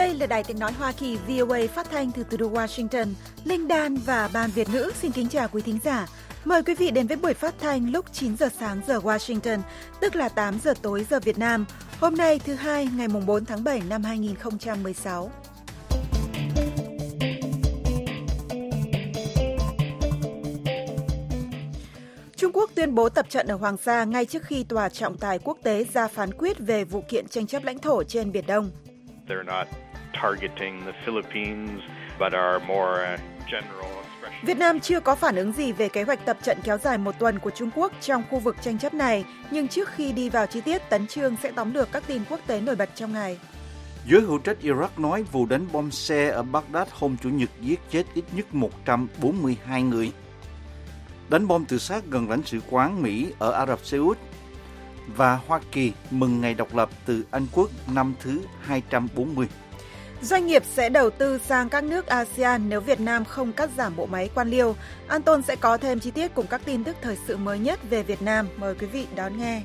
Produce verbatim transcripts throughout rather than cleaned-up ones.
Đây là Đài Tiếng Nói Hoa Kỳ vê o a phát thanh từ thủ đô Washington. Linh Đan và Ban Việt ngữ xin kính chào quý thính giả. Mời quý vị đến với buổi phát thanh lúc chín giờ sáng giờ Washington, tức là tám giờ tối giờ Việt Nam. Hôm nay thứ hai ngày mùng bốn tháng bảy năm hai nghìn không trăm mười sáu. Trung Quốc tuyên bố tập trận ở Hoàng Sa ngay trước khi tòa trọng tài quốc tế ra phán quyết về vụ kiện tranh chấp lãnh thổ trên Biển Đông. Việt Nam chưa có phản ứng gì về kế hoạch tập trận kéo dài một tuần của Trung Quốc trong khu vực tranh chấp này, nhưng trước khi đi vào chi tiết, Tấn Chương sẽ tóm lược các tin quốc tế nổi bật trong ngày. Giới hữu trách Iraq nói vụ đánh bom xe ở Baghdad hôm Chủ nhật giết chết ít nhất một trăm bốn mươi hai người. Đánh bom tự sát gần lãnh sự quán Mỹ ở Ả Rập Xê Út. Và Hoa Kỳ mừng ngày độc lập từ Anh Quốc năm thứ hai trăm bốn mươi. Doanh nghiệp sẽ đầu tư sang các nước a sê an nếu Việt Nam không cắt giảm bộ máy quan liêu. Anton sẽ có thêm chi tiết cùng các tin tức thời sự mới nhất về Việt Nam. Mời quý vị đón nghe.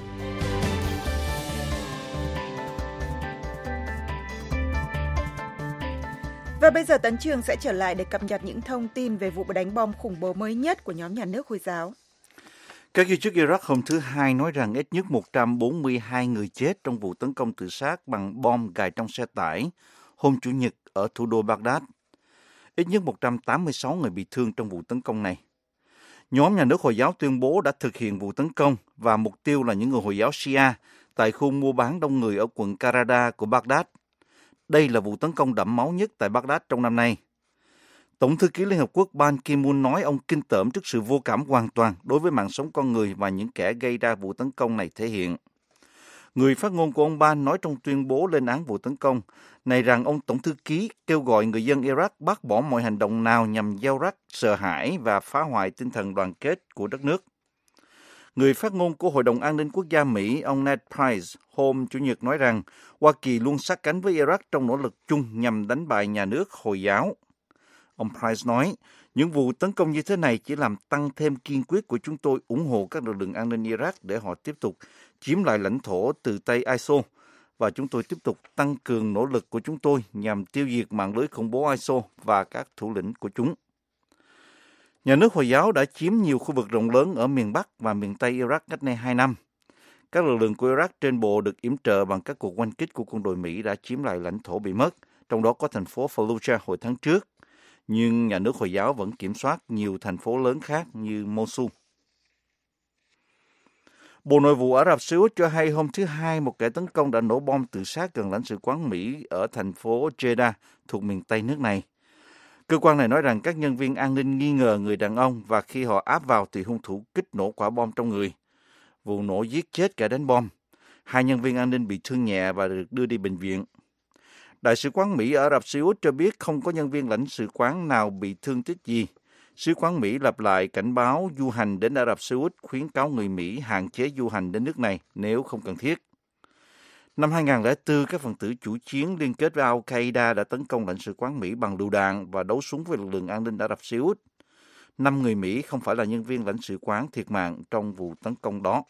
Và bây giờ Tấn Trường sẽ trở lại để cập nhật những thông tin về vụ đánh bom khủng bố mới nhất của nhóm nhà nước Hồi giáo. Các giới chức Iraq hôm thứ Hai nói rằng ít nhất một trăm bốn mươi hai người chết trong vụ tấn công tự sát bằng bom gài trong xe tải hôm Chủ nhật ở thủ đô Baghdad. Ít nhất một trăm tám mươi sáu người bị thương trong vụ tấn công này. Nhóm nhà nước Hồi giáo tuyên bố đã thực hiện vụ tấn công và mục tiêu là những người Hồi giáo Shia tại khu mua bán đông người ở quận Karada của Baghdad. Đây là vụ tấn công đẫm máu nhất tại Baghdad trong năm nay. Tổng thư ký Liên Hợp Quốc Ban Ki-moon nói ông kinh tởm trước sự vô cảm hoàn toàn đối với mạng sống con người và những kẻ gây ra vụ tấn công này thể hiện. Người phát ngôn của ông Ban nói trong tuyên bố lên án vụ tấn công này rằng ông Tổng thư ký kêu gọi người dân Iraq bác bỏ mọi hành động nào nhằm gieo rắc sợ hãi và phá hoại tinh thần đoàn kết của đất nước. Người phát ngôn của Hội đồng An ninh Quốc gia Mỹ, ông Ned Price, hôm Chủ nhật nói rằng Hoa Kỳ luôn sát cánh với Iraq trong nỗ lực chung nhằm đánh bại nhà nước Hồi giáo. Ông Price nói, những vụ tấn công như thế này chỉ làm tăng thêm kiên quyết của chúng tôi ủng hộ các lực lượng an ninh Iraq để họ tiếp tục chiếm lại lãnh thổ từ tay i ét o, và chúng tôi tiếp tục tăng cường nỗ lực của chúng tôi nhằm tiêu diệt mạng lưới khủng bố i ét o và các thủ lĩnh của chúng. Nhà nước Hồi giáo đã chiếm nhiều khu vực rộng lớn ở miền Bắc và miền Tây Iraq cách nay hai năm. Các lực lượng của Iraq trên bộ được yểm trợ bằng các cuộc oanh kích của quân đội Mỹ đã chiếm lại lãnh thổ bị mất, trong đó có thành phố Fallujah hồi tháng trước. Nhưng nhà nước Hồi giáo vẫn kiểm soát nhiều thành phố lớn khác như Mosul. Bộ Nội vụ Ả Rập Xê Út cho hay hôm thứ Hai một kẻ tấn công đã nổ bom tự sát gần lãnh sự quán Mỹ ở thành phố Jeddah thuộc miền Tây nước này. Cơ quan này nói rằng các nhân viên an ninh nghi ngờ người đàn ông và khi họ áp vào thì hung thủ kích nổ quả bom trong người. Vụ nổ giết chết kẻ đánh bom. Hai nhân viên an ninh bị thương nhẹ và được đưa đi bệnh viện. Đại sứ quán Mỹ ở Ả Rập Xê Út cho biết không có nhân viên lãnh sự quán nào bị thương tích gì. Sứ quán Mỹ lặp lại cảnh báo du hành đến Ả Rập Xê Út, khuyến cáo người Mỹ hạn chế du hành đến nước này nếu không cần thiết. Năm hai nghìn không trăm lẻ bốn, các phần tử chủ chiến liên kết với Al-Qaeda đã tấn công lãnh sự quán Mỹ bằng lựu đạn và đấu súng với lực lượng an ninh Ả Rập Xê Út. Năm người Mỹ không phải là nhân viên lãnh sự quán thiệt mạng trong vụ tấn công đó.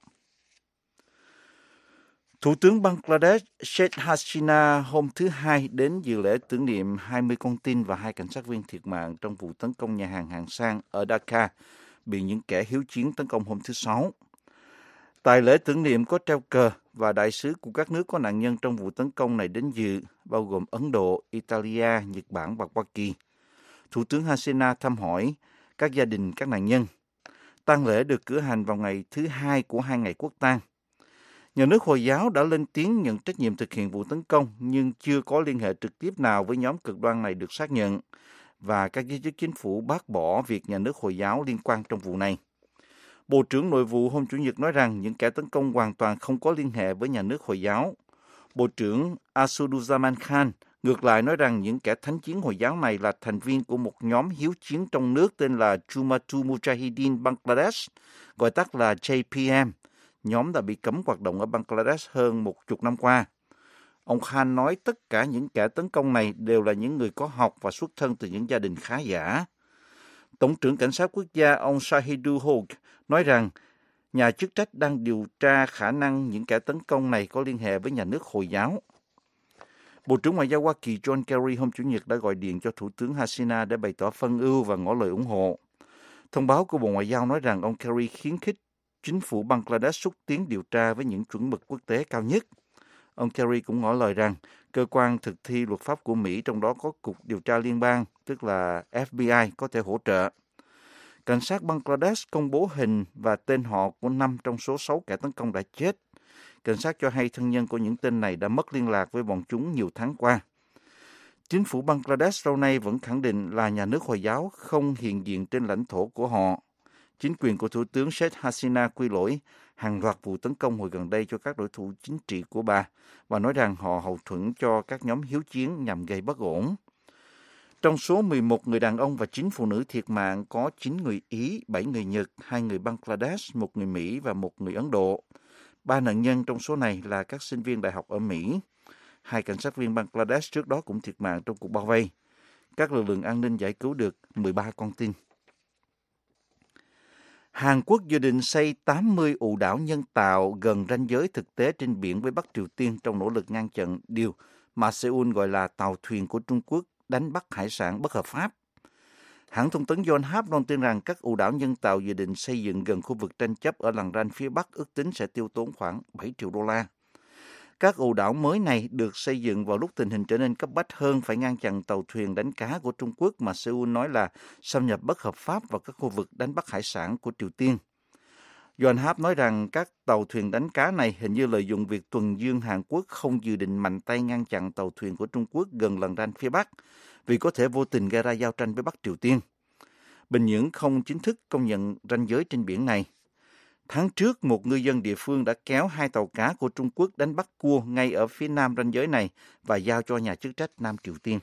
Thủ tướng Bangladesh Sheikh Hasina hôm thứ Hai đến dự lễ tưởng niệm hai mươi con tin và hai cảnh sát viên thiệt mạng trong vụ tấn công nhà hàng hạng sang ở Dhaka bị những kẻ hiếu chiến tấn công hôm thứ Sáu. Tại lễ tưởng niệm có treo cờ và đại sứ của các nước có nạn nhân trong vụ tấn công này đến dự, bao gồm Ấn Độ, Italia, Nhật Bản và Hoa Kỳ. Thủ tướng Hasina thăm hỏi các gia đình các nạn nhân. Tang lễ được cử hành vào ngày thứ Hai của hai ngày quốc tang. Nhà nước Hồi giáo đã lên tiếng nhận trách nhiệm thực hiện vụ tấn công nhưng chưa có liên hệ trực tiếp nào với nhóm cực đoan này được xác nhận, và các giới chức chính phủ bác bỏ việc nhà nước Hồi giáo liên quan trong vụ này. Bộ trưởng Nội vụ hôm Chủ nhật nói rằng những kẻ tấn công hoàn toàn không có liên hệ với nhà nước Hồi giáo. Bộ trưởng Asaduzzaman Khan ngược lại nói rằng những kẻ thánh chiến Hồi giáo này là thành viên của một nhóm hiếu chiến trong nước tên là Jumatu Mujahideen Bangladesh, gọi tắt là J P M. Nhóm đã bị cấm hoạt động ở Bangladesh hơn một chục năm qua. Ông Khan nói tất cả những kẻ tấn công này đều là những người có học và xuất thân từ những gia đình khá giả. Tổng trưởng Cảnh sát Quốc gia ông Shahidul Hoque nói rằng nhà chức trách đang điều tra khả năng những kẻ tấn công này có liên hệ với nhà nước Hồi giáo. Bộ trưởng Ngoại giao Hoa Kỳ John Kerry hôm Chủ nhật đã gọi điện cho Thủ tướng Hasina để bày tỏ phân ưu và ngỏ lời ủng hộ. Thông báo của Bộ Ngoại giao nói rằng ông Kerry khuyến khích chính phủ Bangladesh xúc tiến điều tra với những chuẩn mực quốc tế cao nhất. Ông Kerry cũng ngỏ lời rằng cơ quan thực thi luật pháp của Mỹ, trong đó có Cục Điều tra Liên bang, tức là F B I, có thể hỗ trợ. Cảnh sát Bangladesh công bố hình và tên họ của năm trong số sáu kẻ tấn công đã chết. Cảnh sát cho hay thân nhân của những tên này đã mất liên lạc với bọn chúng nhiều tháng qua. Chính phủ Bangladesh lâu nay vẫn khẳng định là nhà nước Hồi giáo không hiện diện trên lãnh thổ của họ. Chính quyền của Thủ tướng Sheikh Hasina quy lỗi hàng loạt vụ tấn công hồi gần đây cho các đối thủ chính trị của bà và nói rằng họ hậu thuẫn cho các nhóm hiếu chiến nhằm gây bất ổn. Trong số mười một người đàn ông và chín phụ nữ thiệt mạng có chín người Ý, bảy người Nhật, hai người Bangladesh, một người Mỹ và một người Ấn Độ. Ba nạn nhân trong số này là các sinh viên đại học ở Mỹ. Hai cảnh sát viên Bangladesh trước đó cũng thiệt mạng trong cuộc bao vây. Các lực lượng an ninh giải cứu được mười ba con tin. Hàn Quốc dự định xây tám mươi ụ đảo nhân tạo gần ranh giới thực tế trên biển với Bắc Triều Tiên trong nỗ lực ngăn chặn điều mà Seoul gọi là tàu thuyền của Trung Quốc đánh bắt hải sản bất hợp pháp. Hãng thông tấn Yonhap loan tin rằng các ụ đảo nhân tạo dự định xây dựng gần khu vực tranh chấp ở lằn ranh phía Bắc ước tính sẽ tiêu tốn khoảng bảy triệu đô la. Các ụ đảo mới này được xây dựng vào lúc tình hình trở nên cấp bách hơn phải ngăn chặn tàu thuyền đánh cá của Trung Quốc mà Seoul nói là xâm nhập bất hợp pháp vào các khu vực đánh bắt hải sản của Triều Tiên. Yonhap nói rằng các tàu thuyền đánh cá này hình như lợi dụng việc tuần dương Hàn Quốc không dự định mạnh tay ngăn chặn tàu thuyền của Trung Quốc gần lằn ranh phía Bắc vì có thể vô tình gây ra giao tranh với Bắc Triều Tiên. Bình Nhưỡng không chính thức công nhận ranh giới trên biển này. Tháng trước, một ngư dân địa phương đã kéo hai tàu cá của Trung Quốc đánh bắt cua ngay ở phía nam ranh giới này và giao cho nhà chức trách Nam Triều Tiên.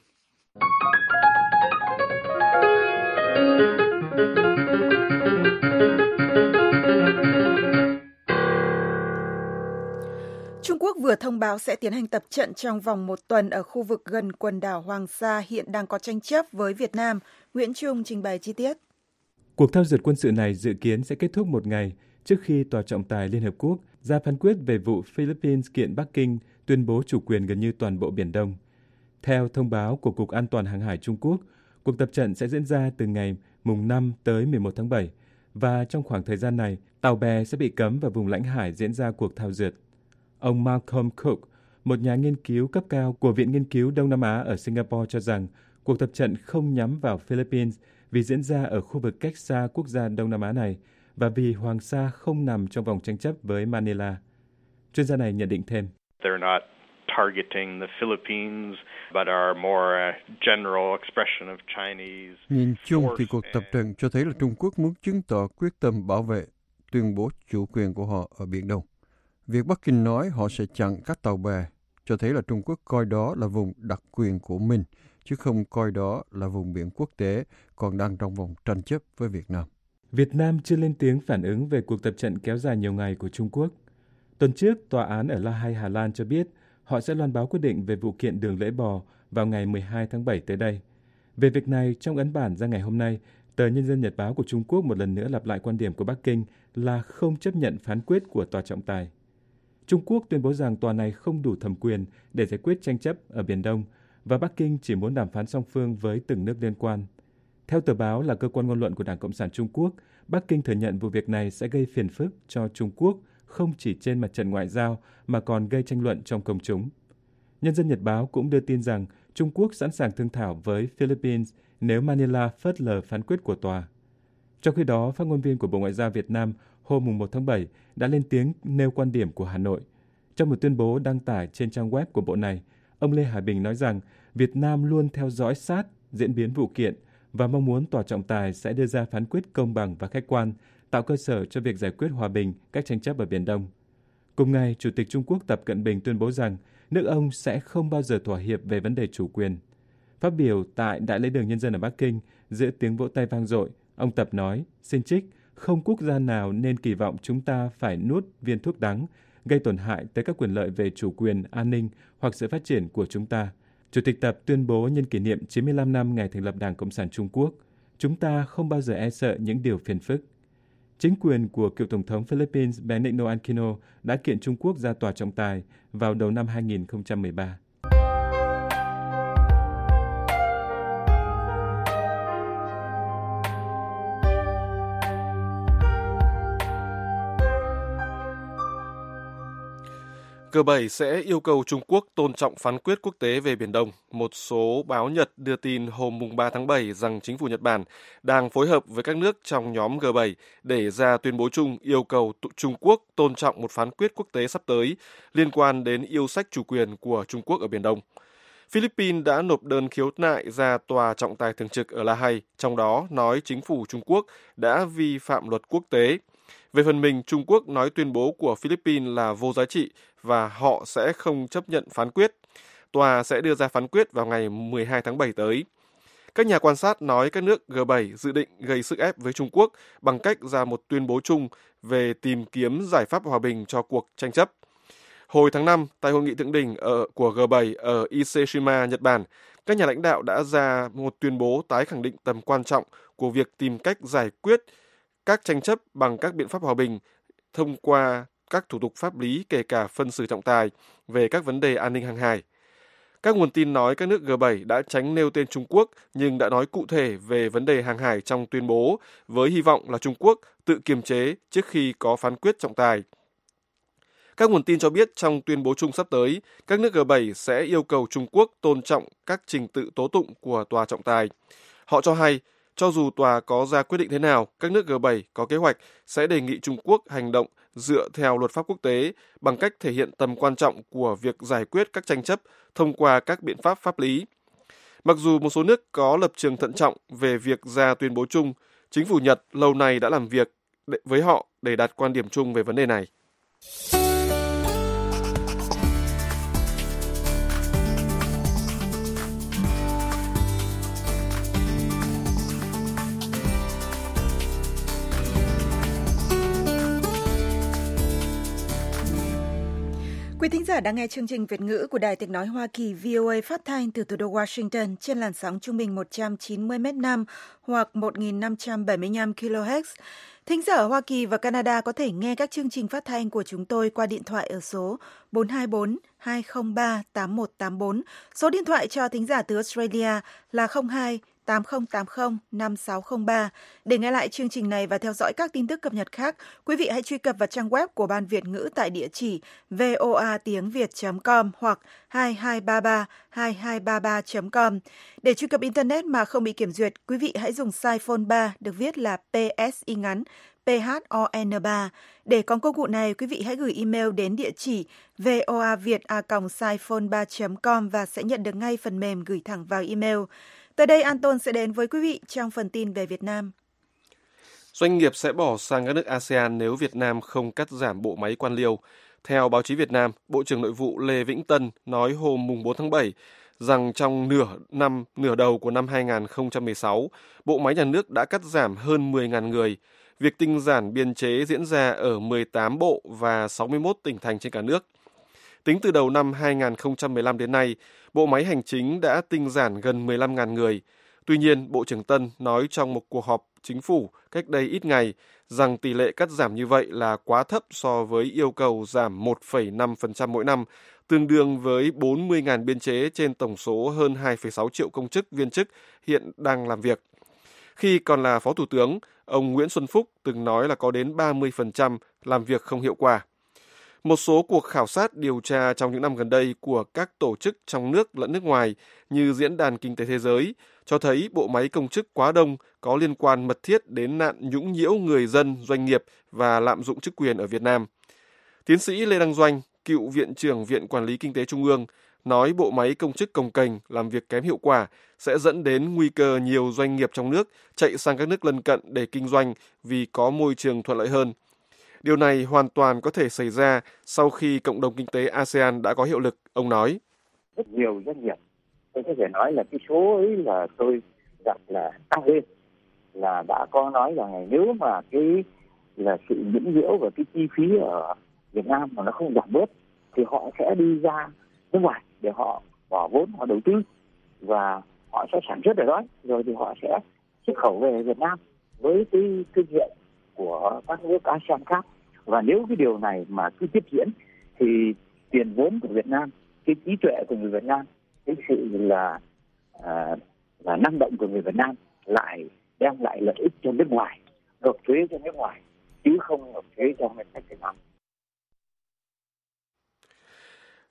Trung Quốc vừa thông báo sẽ tiến hành tập trận trong vòng một tuần ở khu vực gần quần đảo Hoàng Sa hiện đang có tranh chấp với Việt Nam. Nguyễn Trung trình bày chi tiết. Cuộc thao dượt quân sự này dự kiến sẽ kết thúc một ngày trước khi Tòa trọng tài Liên Hợp Quốc ra phán quyết về vụ Philippines kiện Bắc Kinh tuyên bố chủ quyền gần như toàn bộ Biển Đông. Theo thông báo của Cục An toàn Hàng hải Trung Quốc, cuộc tập trận sẽ diễn ra từ ngày mùng năm tới mười một tháng bảy và trong khoảng thời gian này, tàu bè sẽ bị cấm vào vùng lãnh hải diễn ra cuộc thao dượt. Ông Malcolm Cook, một nhà nghiên cứu cấp cao của Viện Nghiên cứu Đông Nam Á ở Singapore cho rằng cuộc tập trận không nhắm vào Philippines vì diễn ra ở khu vực cách xa quốc gia Đông Nam Á này và vì Hoàng Sa không nằm trong vòng tranh chấp với Manila. Chuyên gia này nhận định thêm. Nhìn chung thì cuộc tập trận cho thấy là Trung Quốc muốn chứng tỏ quyết tâm bảo vệ, tuyên bố chủ quyền của họ ở Biển Đông. Việc Bắc Kinh nói họ sẽ chặn các tàu bè cho thấy là Trung Quốc coi đó là vùng đặc quyền của mình, chứ không coi đó là vùng biển quốc tế còn đang trong vòng tranh chấp với Việt Nam. Việt Nam chưa lên tiếng phản ứng về cuộc tập trận kéo dài nhiều ngày của Trung Quốc. Tuần trước, tòa án ở La Hay, Hà Lan cho biết họ sẽ loan báo quyết định về vụ kiện đường lưỡi bò vào ngày mười hai tháng bảy tới đây. Về việc này, trong ấn bản ra ngày hôm nay, tờ Nhân dân Nhật báo của Trung Quốc một lần nữa lặp lại quan điểm của Bắc Kinh là không chấp nhận phán quyết của tòa trọng tài. Trung Quốc tuyên bố rằng tòa này không đủ thẩm quyền để giải quyết tranh chấp ở Biển Đông và Bắc Kinh chỉ muốn đàm phán song phương với từng nước liên quan. Theo tờ báo là cơ quan ngôn luận của Đảng Cộng sản Trung Quốc, Bắc Kinh thừa nhận vụ việc này sẽ gây phiền phức cho Trung Quốc không chỉ trên mặt trận ngoại giao mà còn gây tranh luận trong công chúng. Nhân dân Nhật báo cũng đưa tin rằng Trung Quốc sẵn sàng thương thảo với Philippines nếu Manila phớt lờ phán quyết của tòa. Trong khi đó, phát ngôn viên của Bộ Ngoại giao Việt Nam hôm mùng một tháng bảy đã lên tiếng nêu quan điểm của Hà Nội. Trong một tuyên bố đăng tải trên trang web của bộ này, ông Lê Hải Bình nói rằng Việt Nam luôn theo dõi sát diễn biến vụ kiện và mong muốn tòa trọng tài sẽ đưa ra phán quyết công bằng và khách quan, tạo cơ sở cho việc giải quyết hòa bình các tranh chấp ở Biển Đông. Cùng ngày, Chủ tịch Trung Quốc Tập Cận Bình tuyên bố rằng nước ông sẽ không bao giờ thỏa hiệp về vấn đề chủ quyền. Phát biểu tại Đại lễ đường Nhân dân ở Bắc Kinh, giữa tiếng vỗ tay vang dội, ông Tập nói, xin trích, không quốc gia nào nên kỳ vọng chúng ta phải nuốt viên thuốc đắng, gây tổn hại tới các quyền lợi về chủ quyền, an ninh hoặc sự phát triển của chúng ta. Chủ tịch Tập tuyên bố nhân kỷ niệm chín mươi lăm năm ngày thành lập Đảng Cộng sản Trung Quốc, chúng ta không bao giờ e sợ những điều phiền phức. Chính quyền của cựu Tổng thống Philippines Benigno Aquino đã kiện Trung Quốc ra tòa trọng tài vào đầu năm hai nghìn không trăm mười ba. G bảy sẽ yêu cầu Trung Quốc tôn trọng phán quyết quốc tế về Biển Đông. Một số báo Nhật đưa tin hôm ba tháng bảy rằng chính phủ Nhật Bản đang phối hợp với các nước trong nhóm G bảy để ra tuyên bố chung yêu cầu Trung Quốc tôn trọng một phán quyết quốc tế sắp tới liên quan đến yêu sách chủ quyền của Trung Quốc ở Biển Đông. Philippines đã nộp đơn khiếu nại ra tòa trọng tài thường trực ở La Hay, trong đó nói chính phủ Trung Quốc đã vi phạm luật quốc tế. Về phần mình, Trung Quốc nói tuyên bố của Philippines là vô giá trị và họ sẽ không chấp nhận phán quyết. Tòa sẽ đưa ra phán quyết vào ngày mười hai tháng bảy tới. Các nhà quan sát nói các nước G bảy dự định gây sức ép với Trung Quốc bằng cách ra một tuyên bố chung về tìm kiếm giải pháp hòa bình cho cuộc tranh chấp. Hồi tháng năm, tại hội nghị thượng đỉnh ở, của G bảy ở Ise-shima, Nhật Bản, các nhà lãnh đạo đã ra một tuyên bố tái khẳng định tầm quan trọng của việc tìm cách giải quyết các tranh chấp bằng các biện pháp hòa bình thông qua các thủ tục pháp lý, kể cả phân xử trọng tài về các vấn đề an ninh hàng hải. Các nguồn tin nói các nước G bảy đã tránh nêu tên Trung Quốc nhưng đã nói cụ thể về vấn đề hàng hải trong tuyên bố với hy vọng là Trung Quốc tự kiềm chế trước khi có phán quyết trọng tài. Các nguồn tin cho biết trong tuyên bố chung sắp tới, các nước G bảy sẽ yêu cầu Trung Quốc tôn trọng các trình tự tố tụng của tòa trọng tài. Họ cho hay, cho dù tòa có ra quyết định thế nào, các nước G bảy có kế hoạch sẽ đề nghị Trung Quốc hành động dựa theo luật pháp quốc tế bằng cách thể hiện tầm quan trọng của việc giải quyết các tranh chấp thông qua các biện pháp pháp lý. Mặc dù một số nước có lập trường thận trọng về việc ra tuyên bố chung, chính phủ Nhật lâu nay đã làm việc với họ để đạt quan điểm chung về vấn đề này. Quý thính giả đang nghe chương trình Việt ngữ của Đài Tiếng nói Hoa Kỳ V O A phát thanh từ thủ đô Washington trên làn sóng trung bình một trăm chín mươi mét nam hoặc một nghìn năm trăm bảy mươi lăm ki lô héc. Thính giả ở Hoa Kỳ và Canada có thể nghe các chương trình phát thanh của chúng tôi qua điện thoại ở số bốn hai bốn hai không ba tám một tám bốn. Số điện thoại cho thính giả từ Australia là không hai tám không tám không năm sáu không ba. Để nghe lại chương trình này và theo dõi các tin tức cập nhật khác, quý vị hãy truy cập vào trang web của Ban Việt ngữ tại địa chỉ voa tiếng việt chấm com hoặc hai hai ba ba hai hai ba ba chấm com. Để truy cập Internet mà không bị kiểm duyệt, quý vị hãy dùng size phone ba được viết là pê ét y ngắn P H O N ba. Để có công cụ này, quý vị hãy gửi email đến địa chỉ voaviet a còng size phone ba chấm com và sẽ nhận được ngay phần mềm gửi thẳng vào email. Tới đây, Anton sẽ đến với quý vị trong phần tin về Việt Nam. Doanh nghiệp sẽ bỏ sang các nước a sê an nếu Việt Nam không cắt giảm bộ máy quan liêu. Theo báo chí Việt Nam, Bộ trưởng Nội vụ Lê Vĩnh Tân nói hôm bốn tháng bảy rằng trong nửa năm nửa đầu của năm hai không một sáu, bộ máy nhà nước đã cắt giảm hơn mười nghìn người. Việc tinh giản biên chế diễn ra ở mười tám bộ và sáu mươi mốt tỉnh thành trên cả nước. Tính từ đầu năm hai không một lăm đến nay, bộ máy hành chính đã tinh giản gần mười lăm nghìn người. Tuy nhiên, Bộ trưởng Tân nói trong một cuộc họp chính phủ cách đây ít ngày rằng tỷ lệ cắt giảm như vậy là quá thấp so với yêu cầu giảm một phẩy năm phần trăm mỗi năm, tương đương với bốn mươi nghìn biên chế trên tổng số hơn hai phẩy sáu triệu công chức viên chức hiện đang làm việc. Khi còn là Phó Thủ tướng, ông Nguyễn Xuân Phúc từng nói là có đến ba mươi phần trăm làm việc không hiệu quả. Một số cuộc khảo sát điều tra trong những năm gần đây của các tổ chức trong nước lẫn nước ngoài như Diễn đàn Kinh tế Thế giới cho thấy bộ máy công chức quá đông có liên quan mật thiết đến nạn nhũng nhiễu người dân, doanh nghiệp và lạm dụng chức quyền ở Việt Nam. Tiến sĩ Lê Đăng Doanh, cựu Viện trưởng Viện Quản lý Kinh tế Trung ương, nói bộ máy công chức cồng kềnh, làm việc kém hiệu quả sẽ dẫn đến nguy cơ nhiều doanh nghiệp trong nước chạy sang các nước lân cận để kinh doanh vì có môi trường thuận lợi hơn. Điều này hoàn toàn có thể xảy ra sau khi cộng đồng kinh tế a sê an đã có hiệu lực, ông nói. Rất nhiều doanh nghiệp, tôi có thể nói là cái số ấy là tôi gặp là tăng lên, là đã có nói rằng nếu mà cái là sự nhũng nhiễu và cái chi phí ở Việt Nam mà nó không giảm bớt thì họ sẽ đi ra nước ngoài để họ bỏ vốn, họ đầu tư và họ sẽ sản xuất ở đó, rồi thì họ sẽ xuất khẩu về Việt Nam với cái kinh nghiệm của các nước a sê an khác. Và nếu cái điều này mà cứ tiếp diễn thì tiền vốn của Việt Nam, cái trí tuệ của người Việt Nam, cái sự là à, là năng động của người Việt Nam lại đem lại lợi ích cho nước ngoài, nộp thuế cho nước ngoài chứ không nộp thuế cho ngân sách Việt Nam.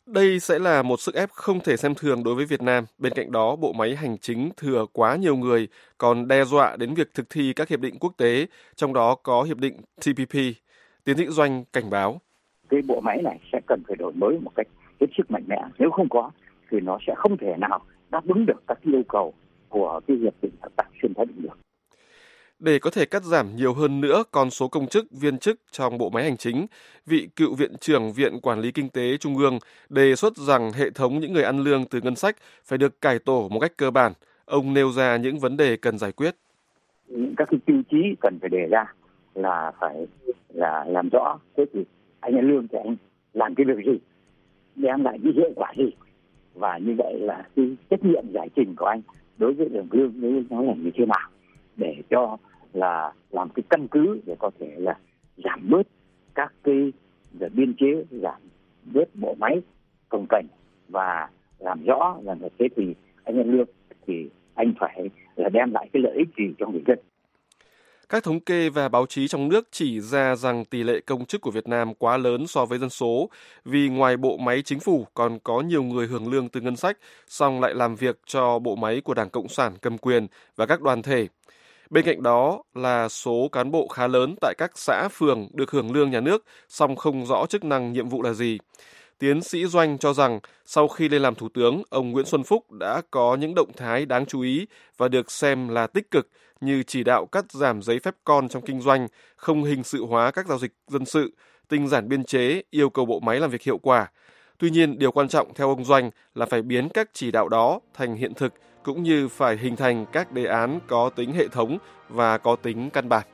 Đây sẽ là một sức ép không thể xem thường đối với Việt Nam. Bên cạnh đó, bộ máy hành chính thừa quá nhiều người, còn đe dọa đến việc thực thi các hiệp định quốc tế, trong đó có hiệp định T P P. Tiến sĩ Doanh cảnh báo. Cái bộ máy này sẽ cần phải đổi mới một cách hết sức mạnh mẽ. Nếu không có, thì nó sẽ không thể nào đáp ứng được các yêu cầu của cái hiệp định hợp tác xuyên thái bình dương. Để có thể cắt giảm nhiều hơn nữa con số công chức, viên chức trong bộ máy hành chính, vị cựu Viện trưởng Viện Quản lý Kinh tế Trung ương đề xuất rằng hệ thống những người ăn lương từ ngân sách phải được cải tổ một cách cơ bản. Ông nêu ra những vấn đề cần giải quyết. Những các cái tiêu chí cần phải đề ra là phải là làm rõ thế thì anh ăn lương thì anh làm cái việc gì, đem lại cái hiệu quả gì, và như vậy là cái trách nhiệm giải trình của anh đối với đồng lương nếu nó là như thế nào, để cho là làm cái căn cứ để có thể là giảm bớt các cái biên chế, giảm bớt bộ máy cồng kềnh, và làm rõ là thế thì anh nhận lương thì anh phải là đem lại cái lợi ích gì cho người dân. Các thống kê và báo chí trong nước chỉ ra rằng tỷ lệ công chức của Việt Nam quá lớn so với dân số, vì ngoài bộ máy chính phủ còn có nhiều người hưởng lương từ ngân sách, song lại làm việc cho bộ máy của Đảng Cộng sản cầm quyền và các đoàn thể. Bên cạnh đó là số cán bộ khá lớn tại các xã, phường được hưởng lương nhà nước, song không rõ chức năng, nhiệm vụ là gì. Tiến sĩ Doanh cho rằng sau khi lên làm Thủ tướng, ông Nguyễn Xuân Phúc đã có những động thái đáng chú ý và được xem là tích cực, như chỉ đạo cắt giảm giấy phép con trong kinh doanh, không hình sự hóa các giao dịch dân sự, tinh giản biên chế, yêu cầu bộ máy làm việc hiệu quả. Tuy nhiên, điều quan trọng theo ông Doanh là phải biến các chỉ đạo đó thành hiện thực, cũng như phải hình thành các đề án có tính hệ thống và có tính căn bản.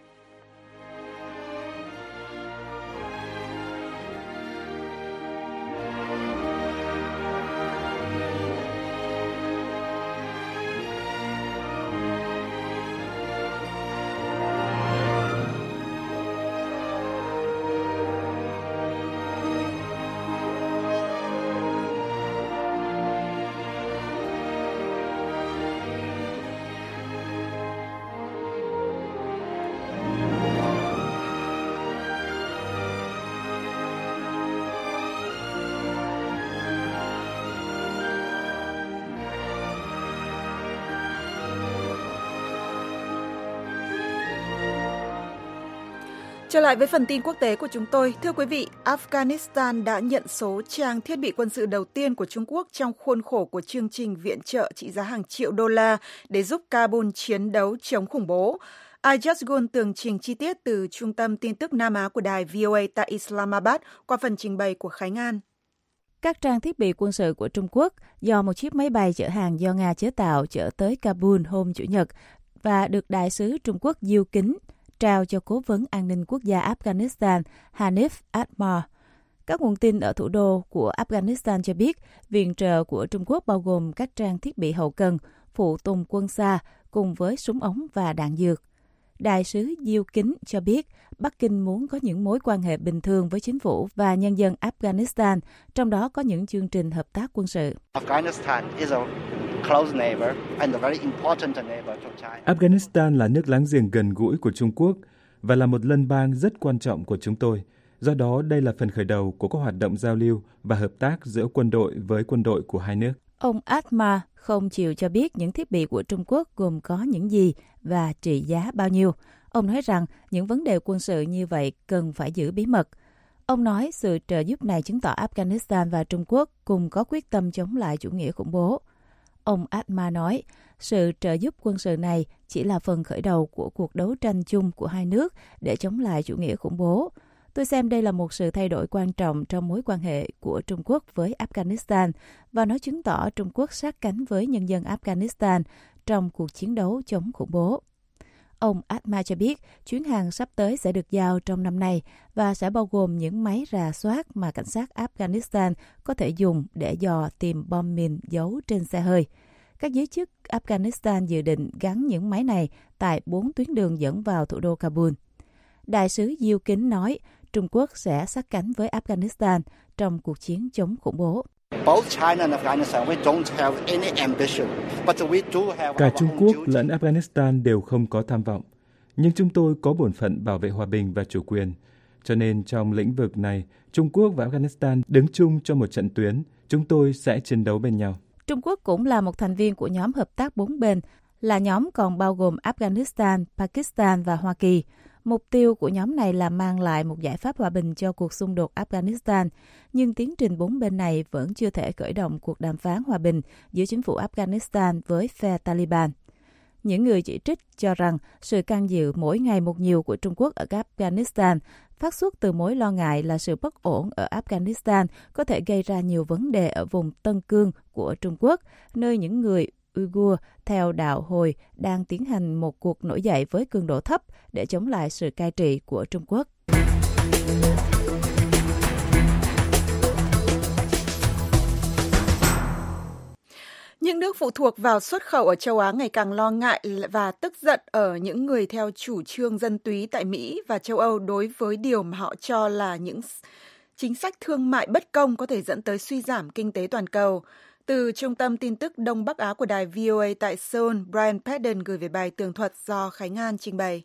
Trở lại với phần tin quốc tế của chúng tôi. Thưa quý vị, Afghanistan đã nhận số trang thiết bị quân sự đầu tiên của Trung Quốc trong khuôn khổ của chương trình viện trợ trị giá hàng triệu đô la để giúp Kabul chiến đấu chống khủng bố. Ayaz Gun tường trình chi tiết từ Trung tâm tin tức Nam Á của đài vê o a tại Islamabad qua phần trình bày của Khánh An. Các trang thiết bị quân sự của Trung Quốc do một chiếc máy bay chở hàng do Nga chế tạo chở tới Kabul hôm Chủ nhật và được Đại sứ Trung Quốc Diêu Kính trao cho Cố vấn An ninh Quốc gia Afghanistan Hanif Atmar. Các nguồn tin ở thủ đô của Afghanistan cho biết viện trợ của Trung Quốc bao gồm các trang thiết bị hậu cần, phụ tùng quân xa cùng với súng ống và đạn dược. Đại sứ Diêu Kính cho biết Bắc Kinh muốn có những mối quan hệ bình thường với chính phủ và nhân dân Afghanistan, trong đó có những chương trình hợp tác quân sự. Afghanistan là nước láng giềng gần gũi của Trung Quốc và là một lân bang rất quan trọng của chúng tôi. Do đó, đây là phần khởi đầu của các hoạt động giao lưu và hợp tác giữa quân đội với quân đội của hai nước. Ông Atma không chịu cho biết những thiết bị của Trung Quốc gồm có những gì và trị giá bao nhiêu. Ông nói rằng những vấn đề quân sự như vậy cần phải giữ bí mật. Ông nói sự trợ giúp này chứng tỏ Afghanistan và Trung Quốc cùng có quyết tâm chống lại chủ nghĩa khủng bố. Ông Atma nói, sự trợ giúp quân sự này chỉ là phần khởi đầu của cuộc đấu tranh chung của hai nước để chống lại chủ nghĩa khủng bố. Tôi xem đây là một sự thay đổi quan trọng trong mối quan hệ của Trung Quốc với Afghanistan và nó chứng tỏ Trung Quốc sát cánh với nhân dân Afghanistan trong cuộc chiến đấu chống khủng bố. Ông Atma cho biết chuyến hàng sắp tới sẽ được giao trong năm nay và sẽ bao gồm những máy rà soát mà cảnh sát Afghanistan có thể dùng để dò tìm bom mìn giấu trên xe hơi. Các giới chức Afghanistan dự định gắn những máy này tại bốn tuyến đường dẫn vào thủ đô Kabul. Đại sứ Diêu Kính nói Trung Quốc sẽ sát cánh với Afghanistan trong cuộc chiến chống khủng bố. Cả Trung Quốc lẫn Afghanistan đều không có tham vọng, nhưng chúng tôi có bổn phận bảo vệ hòa bình và chủ quyền. Cho nên trong lĩnh vực này, Trung Quốc và Afghanistan đứng chung cho một trận tuyến, Chúng tôi sẽ chiến đấu bên nhau. Trung Quốc cũng là một thành viên của nhóm hợp tác bốn bên, là nhóm còn bao gồm Afghanistan, Pakistan và Hoa Kỳ. Mục tiêu của nhóm này là mang lại một giải pháp hòa bình cho cuộc xung đột Afghanistan, nhưng tiến trình bốn bên này vẫn chưa thể khởi động cuộc đàm phán hòa bình giữa chính phủ Afghanistan với phe Taliban. Những người chỉ trích cho rằng sự can dự mỗi ngày một nhiều của Trung Quốc ở Afghanistan phát xuất từ mối lo ngại là sự bất ổn ở Afghanistan có thể gây ra nhiều vấn đề ở vùng Tân Cương của Trung Quốc, nơi những người Uyghur theo đạo Hồi đang tiến hành một cuộc nổi dậy với cường độ thấp để chống lại sự cai trị của Trung Quốc. Những nước phụ thuộc vào xuất khẩu ở châu Á ngày càng lo ngại và tức giận ở những người theo chủ trương dân túy tại Mỹ và châu Âu đối với điều mà họ cho là những chính sách thương mại bất công có thể dẫn tới suy giảm kinh tế toàn cầu. Từ Trung tâm tin tức Đông Bắc Á của đài vê o a tại Seoul, Brian Padden gửi về bài tường thuật do Khánh An trình bày.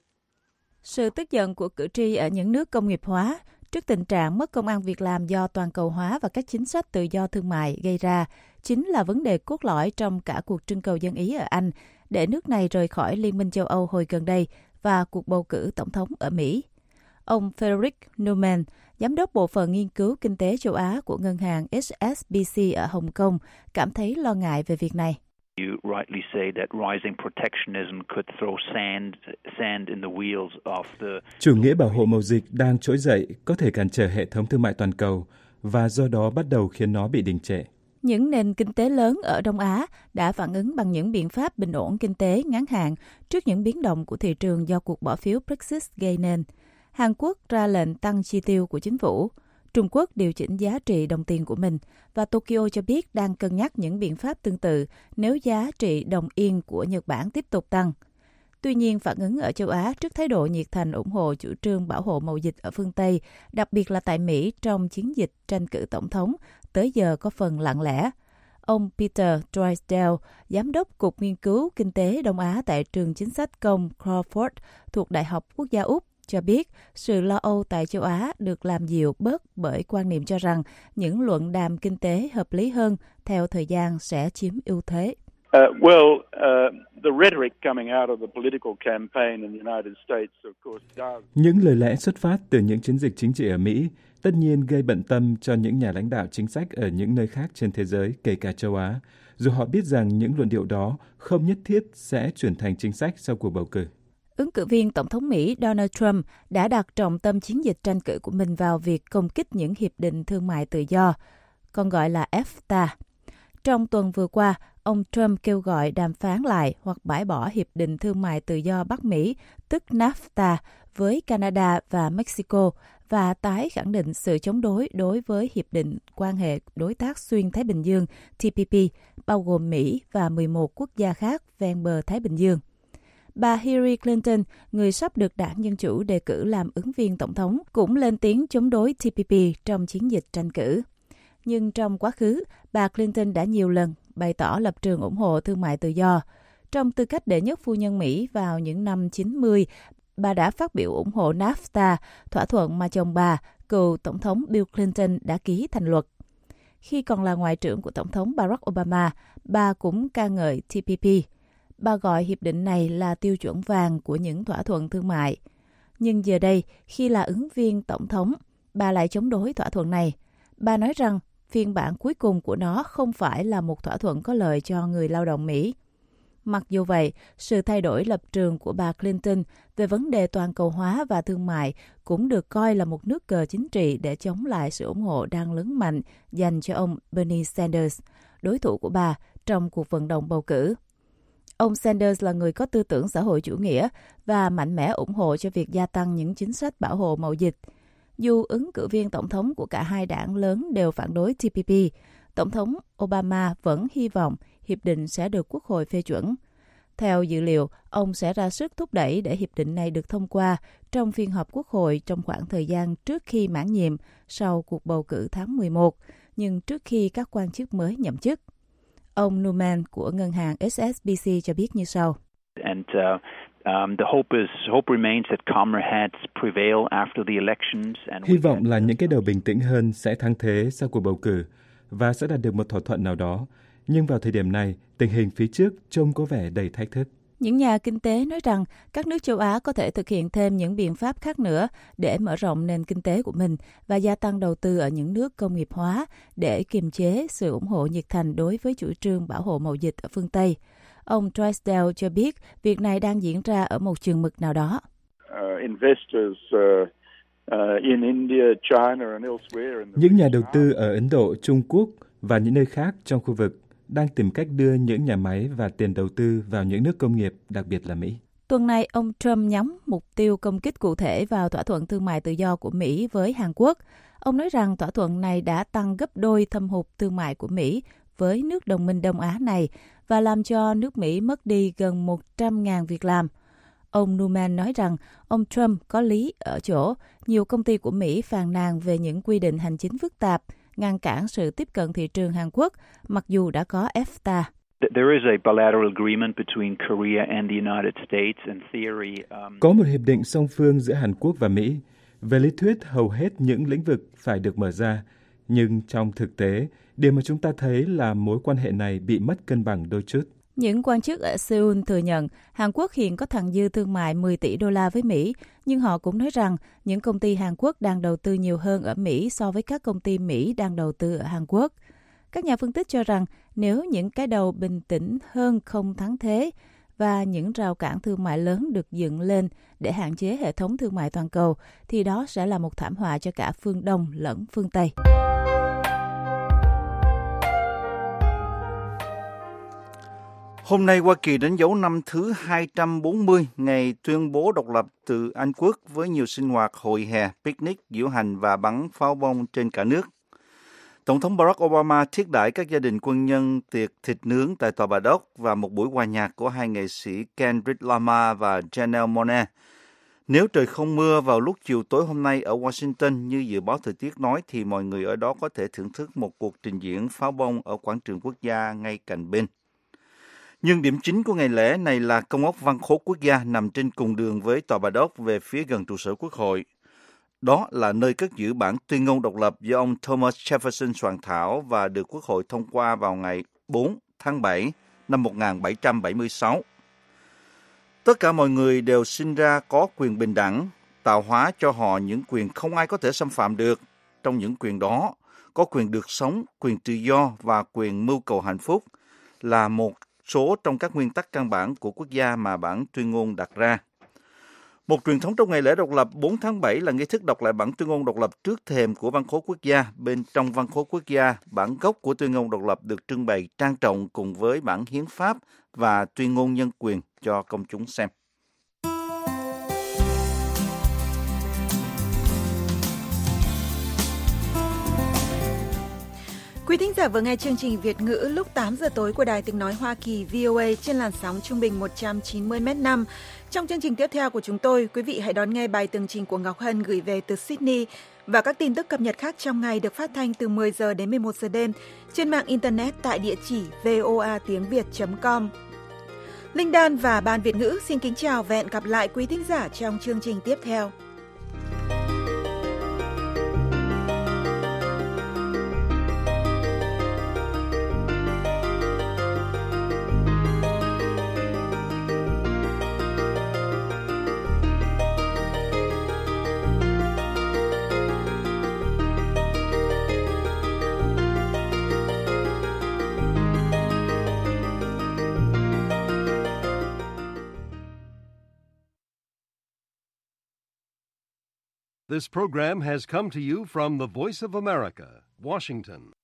Sự tức giận của cử tri ở những nước công nghiệp hóa trước tình trạng mất công ăn việc làm do toàn cầu hóa và các chính sách tự do thương mại gây ra chính là vấn đề cốt lõi trong cả cuộc trưng cầu dân Ý ở Anh để nước này rời khỏi Liên minh châu Âu hồi gần đây và cuộc bầu cử tổng thống ở Mỹ. Ông Frederick Newman, giám đốc bộ phận nghiên cứu kinh tế châu Á của ngân hàng H S B C ở Hồng Kông, cảm thấy lo ngại về việc này. You rightly say that rising protectionism could throw sand sand in the wheels of the Chủ nghĩa bảo hộ mậu dịch đang trỗi dậy có thể cản trở hệ thống thương mại toàn cầu và do đó bắt đầu khiến nó bị đình trệ. Những nền kinh tế lớn ở Đông Á đã phản ứng bằng những biện pháp bình ổn kinh tế ngắn hạn trước những biến động của thị trường do cuộc bỏ phiếu Brexit gây nên. Hàn Quốc ra lệnh tăng chi tiêu của chính phủ. Trung Quốc điều chỉnh giá trị đồng tiền của mình và Tokyo cho biết đang cân nhắc những biện pháp tương tự nếu giá trị đồng yên của Nhật Bản tiếp tục tăng. Tuy nhiên, phản ứng ở châu Á trước thái độ nhiệt thành ủng hộ chủ trương bảo hộ mậu dịch ở phương Tây, đặc biệt là tại Mỹ trong chiến dịch tranh cử tổng thống, tới giờ có phần lặng lẽ. Ông Peter Drysdale, giám đốc Cục Nghiên cứu Kinh tế Đông Á tại trường chính sách công Crawford thuộc Đại học Quốc gia Úc, cho biết sự lo âu tại châu Á được làm dịu bớt bởi quan niệm cho rằng những luận đàm kinh tế hợp lý hơn theo thời gian sẽ chiếm ưu thế. Uh, well, uh, the rhetoric coming out of the political campaign in the United States, of course, does. Những lời lẽ xuất phát từ những chiến dịch chính trị ở Mỹ tất nhiên gây bận tâm cho những nhà lãnh đạo chính sách ở những nơi khác trên thế giới, kể cả châu Á, dù họ biết rằng những luận điệu đó không nhất thiết sẽ chuyển thành chính sách sau cuộc bầu cử. Ứng cử viên Tổng thống Mỹ Donald Trump đã đặt trọng tâm chiến dịch tranh cử của mình vào việc công kích những hiệp định thương mại tự do, còn gọi là ép ta a. Trong tuần vừa qua, ông Trump kêu gọi đàm phán lại hoặc bãi bỏ Hiệp định Thương mại Tự do Bắc Mỹ, tức NAFTA, với Canada và Mexico và tái khẳng định sự chống đối đối với Hiệp định Quan hệ Đối tác Xuyên Thái Bình Dương T P P, bao gồm Mỹ và mười một quốc gia khác ven bờ Thái Bình Dương. Bà Hillary Clinton, người sắp được đảng Dân Chủ đề cử làm ứng viên tổng thống, cũng lên tiếng chống đối T P P trong chiến dịch tranh cử. Nhưng trong quá khứ, bà Clinton đã nhiều lần bày tỏ lập trường ủng hộ thương mại tự do. Trong tư cách đệ nhất phu nhân Mỹ vào những năm chín mươi, bà đã phát biểu ủng hộ NAFTA, thỏa thuận mà chồng bà, cựu Tổng thống Bill Clinton đã ký thành luật. Khi còn là Ngoại trưởng của Tổng thống Barack Obama, bà cũng ca ngợi T P P. Bà gọi hiệp định này là tiêu chuẩn vàng của những thỏa thuận thương mại. Nhưng giờ đây, khi là ứng viên tổng thống, bà lại chống đối thỏa thuận này. Bà nói rằng phiên bản cuối cùng của nó không phải là một thỏa thuận có lợi cho người lao động Mỹ. Mặc dù vậy, sự thay đổi lập trường của bà Clinton về vấn đề toàn cầu hóa và thương mại cũng được coi là một nước cờ chính trị để chống lại sự ủng hộ đang lớn mạnh dành cho ông Bernie Sanders, đối thủ của bà trong cuộc vận động bầu cử. Ông Sanders là người có tư tưởng xã hội chủ nghĩa và mạnh mẽ ủng hộ cho việc gia tăng những chính sách bảo hộ mậu dịch. Dù ứng cử viên tổng thống của cả hai đảng lớn đều phản đối T P P, Tổng thống Obama vẫn hy vọng hiệp định sẽ được Quốc hội phê chuẩn. Theo dữ liệu, ông sẽ ra sức thúc đẩy để hiệp định này được thông qua trong phiên họp Quốc hội trong khoảng thời gian trước khi mãn nhiệm sau cuộc bầu cử tháng mười một, nhưng trước khi các quan chức mới nhậm chức. Ông Newman của ngân hàng H S B C cho biết như sau. And, uh... Um, the hope is hope remains that calmer heads prevail after the elections. And Hy vọng là những cái đầu bình tĩnh hơn sẽ thắng thế sau cuộc bầu cử và sẽ đạt được một thỏa thuận nào đó. Nhưng vào thời điểm này, tình hình phía trước trông có vẻ đầy thách thức. Những nhà kinh tế nói rằng các nước châu Á có thể thực hiện thêm những biện pháp khác nữa để mở rộng nền kinh tế của mình và gia tăng đầu tư ở những nước công nghiệp hóa để kiềm chế sự ủng hộ nhiệt thành đối với chủ trương bảo hộ mậu dịch ở phương Tây. Ông Drysdale cho biết việc này đang diễn ra ở một chừng mực nào đó. Những nhà đầu tư ở Ấn Độ, Trung Quốc và những nơi khác trong khu vực đang tìm cách đưa những nhà máy và tiền đầu tư vào những nước công nghiệp, đặc biệt là Mỹ. Tuần này, ông Trump nhắm mục tiêu công kích cụ thể vào thỏa thuận thương mại tự do của Mỹ với Hàn Quốc. Ông nói rằng thỏa thuận này đã tăng gấp đôi thâm hụt thương mại của Mỹ với nước đồng minh Đông Á này và làm cho nước Mỹ mất đi gần một trăm nghìn việc làm. Ông Newman nói rằng ông Trump có lý ở chỗ nhiều công ty của Mỹ phàn nàn về những quy định hành chính phức tạp, ngăn cản sự tiếp cận thị trường Hàn Quốc, mặc dù đã có ép ta. Có một hiệp định song phương giữa Hàn Quốc và Mỹ. Về lý thuyết, hầu hết những lĩnh vực phải được mở ra, nhưng trong thực tế, điều mà chúng ta thấy là mối quan hệ này bị mất cân bằng đôi chút. Những quan chức ở Seoul thừa nhận Hàn Quốc hiện có thặng dư thương mại mười tỷ đô la với Mỹ, nhưng họ cũng nói rằng những công ty Hàn Quốc đang đầu tư nhiều hơn ở Mỹ so với các công ty Mỹ đang đầu tư ở Hàn Quốc. Các nhà phân tích cho rằng nếu những cái đầu bình tĩnh hơn không thắng thế và những rào cản thương mại lớn được dựng lên để hạn chế hệ thống thương mại toàn cầu, thì đó sẽ là một thảm họa cho cả phương Đông lẫn phương Tây. Hôm nay, Hoa Kỳ đánh dấu năm thứ hai trăm bốn mươi ngày tuyên bố độc lập từ Anh quốc với nhiều sinh hoạt hội hè, picnic, diễu hành và bắn pháo bông trên cả nước. Tổng thống Barack Obama thiết đãi các gia đình quân nhân tiệc thịt nướng tại Tòa Bà Đốc và một buổi hòa nhạc của hai nghệ sĩ Kendrick Lamar và Janelle Monáe. Nếu trời không mưa vào lúc chiều tối hôm nay ở Washington như dự báo thời tiết nói thì mọi người ở đó có thể thưởng thức một cuộc trình diễn pháo bông ở quảng trường quốc gia ngay cạnh bên. Nhưng điểm chính của ngày lễ này là công ốc Văn khố Quốc gia nằm trên cùng đường với Tòa Bà Đốc về phía gần trụ sở Quốc hội. Đó là nơi cất giữ bản tuyên ngôn độc lập do ông Thomas Jefferson soạn thảo và được Quốc hội thông qua vào ngày bốn tháng bảy năm một nghìn bảy trăm bảy mươi sáu. Tất cả mọi người đều sinh ra có quyền bình đẳng, tạo hóa cho họ những quyền không ai có thể xâm phạm được. Trong những quyền đó, có quyền được sống, quyền tự do và quyền mưu cầu hạnh phúc là một số trong các nguyên tắc căn bản của quốc gia mà bản tuyên ngôn đặt ra. Một truyền thống trong ngày lễ độc lập bốn tháng bảy là nghi thức đọc lại bản tuyên ngôn độc lập trước thềm của Văn khố Quốc gia. Bên trong Văn khố Quốc gia, bản gốc của tuyên ngôn độc lập được trưng bày trang trọng cùng với bản hiến pháp và tuyên ngôn nhân quyền cho công chúng xem. Quý thính giả vừa nghe chương trình Việt ngữ lúc tám giờ tối của Đài Tiếng nói Hoa Kỳ vê o a trên làn sóng trung bình một trăm chín mươi mét năm. Trong chương trình tiếp theo của chúng tôi, quý vị hãy đón nghe bài tường trình của Ngọc Hân gửi về từ Sydney và các tin tức cập nhật khác trong ngày được phát thanh từ mười giờ đến mười một giờ đêm trên mạng Internet tại địa chỉ voa tiếng việt chấm com. Linh Đan và Ban Việt ngữ xin kính chào và hẹn gặp lại quý thính giả trong chương trình tiếp theo. This program has come to you from the Voice of America, Washington.